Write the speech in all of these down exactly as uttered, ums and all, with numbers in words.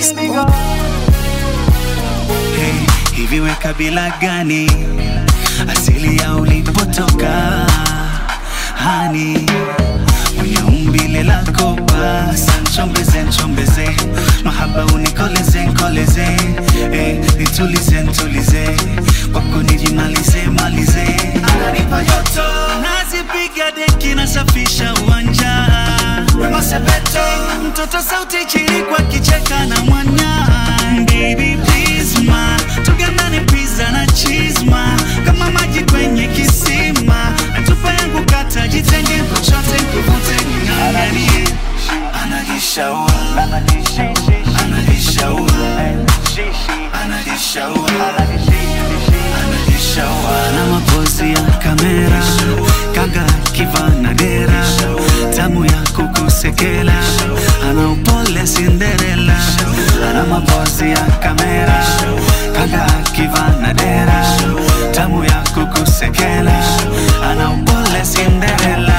Hey, hivi we kabila gani? Asili ya ulipotoka hani? Mwenye umbile lako basa nchombeze nchombeze, mahaba unikoleze nkoleze, eh, nitulize ntulize, kwako nijimalize malize. Ananipa joto, nazipiga deki nasafisha uwanja, wema sepeto, mtoto sauti chini kwa kicheka na mwanya. Baby please ma, tugandane pizza na cheese ma, kama maji kwenye kisima, atupa yangu kata jitenge kuchote kuvute nganganie. Anajishaua, anajishaua, anajishaua, anajishaua na mapozi ya kamera, kanga kivana dera, tamu ya kukusekela, ana upole Cinderella. Ana mapozi ya kamera, kanga kivana dera, tamu ya kukusekela, ana upole Cinderella.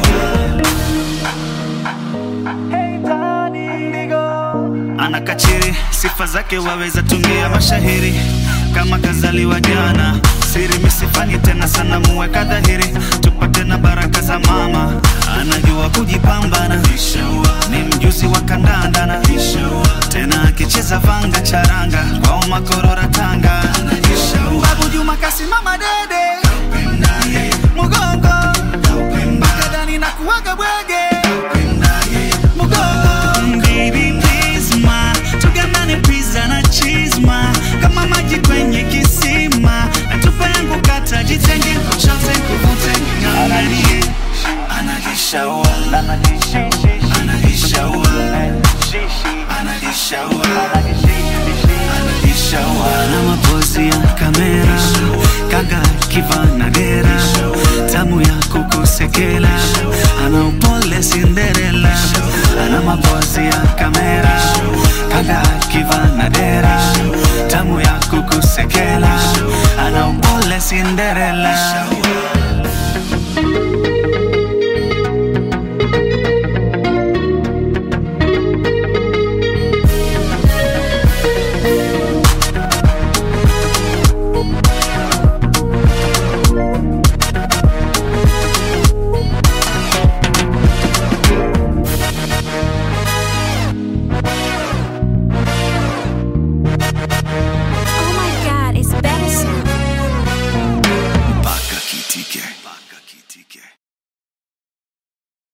Ana kachiri, sifa zake waweza tungia mashahiri, kama kazaliwa jana. Siri misifani tena sana, muweka dhahiri, tupate na baraka za mama. Anajua kujipambana, ni mjuzi wa kandandana, tena akicheza vanga charanga, kwao makorora Tanga. Babu Juma kasimama dede, mugongo makadani na kuwaga bwege, mugongo. Baby please ma, tugandane pizza na cheese ma, kama maji kwenye kisima, atupa yangu kata jitenge kuchote kuvute nganganie. Anajishaua, anajishaua, anajishaua, anajishaua na mapozi ya kamera, kanga kivana dera, tamu ya kukusekela, ana upole Cinderella. Ana mapozi ya kamera, kanga kivana dera, tamu ya kukusekela, ana upole Cinderella.